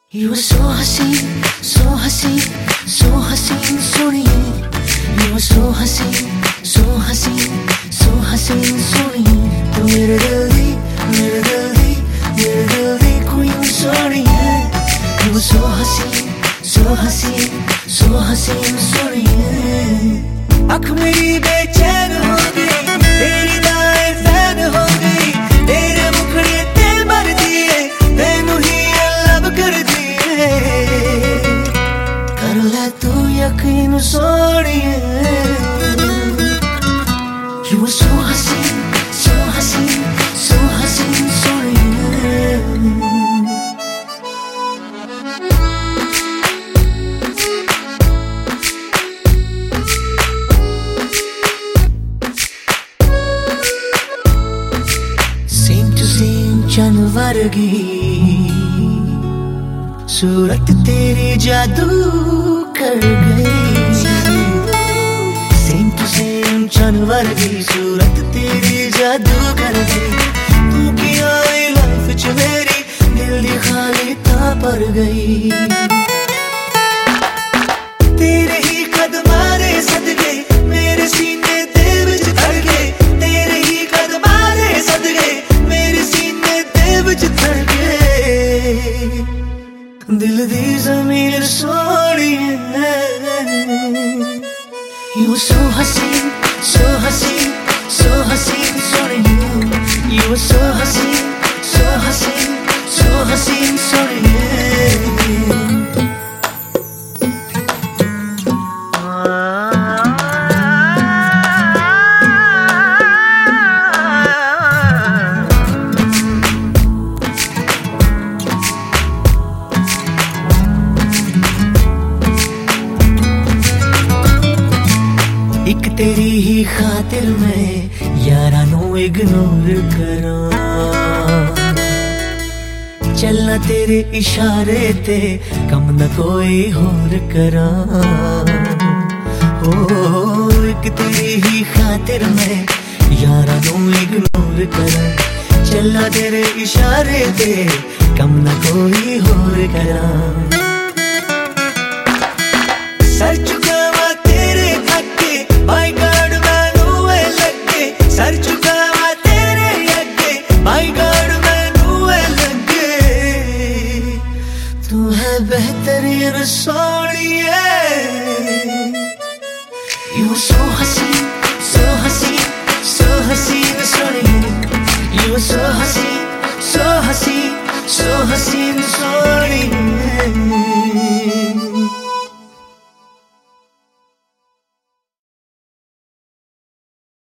You were so hasiin, so hasiin, so hasiin, सोनिए. You were so hasiin, so hasiin, so hasiin, सोनिए. तू मेरे दिल दी, मेरे दिल दी, मेरे दिल दी queen सोनिए. You were so hasiin, so hasiin, so hasiin, सोनिए. आँख मेरी बेचैन हो गई, तेरी दाएं फैन हो गई, तेरे मुखड़े ते मर दिए, तेनू ही लब कर दिए. कर ले तू यकीन सोनिए. You were so hasiin, so hasiin, so hasiin, सोनिए. जानवर की सूरत तेरी जादू कर गई. सेम टू सेम जानवर की सूरत तेरी जादू कर गई. तू की आई लाइफ च मेरी दिल दी खाली था पर गई. तेरे ही कदमां दे सदके मेरे सीने दे विच धड़के. तेरे ही कदमां दे सदके मेरे सीने विच धड़के. दिल दी ज़मीन सोनिए. You were so hasiin, so hasiin, so hasiin, सोनिए. You were so hasiin, so hasiin, so hasiin, सोनिए. एक तेरी ही खातिर मैं यारा नू इग्नोर करा. चलना तेरे इशारे ते कम न कोई होर करा. ओ एक तेरी ही खातिर मैं यारा नू इग्नोर करा. चलना तेरे इशारे ते कम न कोई होर करा. सर चुकावा तेरे अगे माय गॉड मैनू ए लगे. सर चुकावा तेरे अगे माय गॉड मैनू ए लगे. तू है बेहतरीन सोनिए. You were so hasiin, so hasiin, so hasiin, सोनिए. You were so hasiin, so hasiin, so hasiin, सोनिए.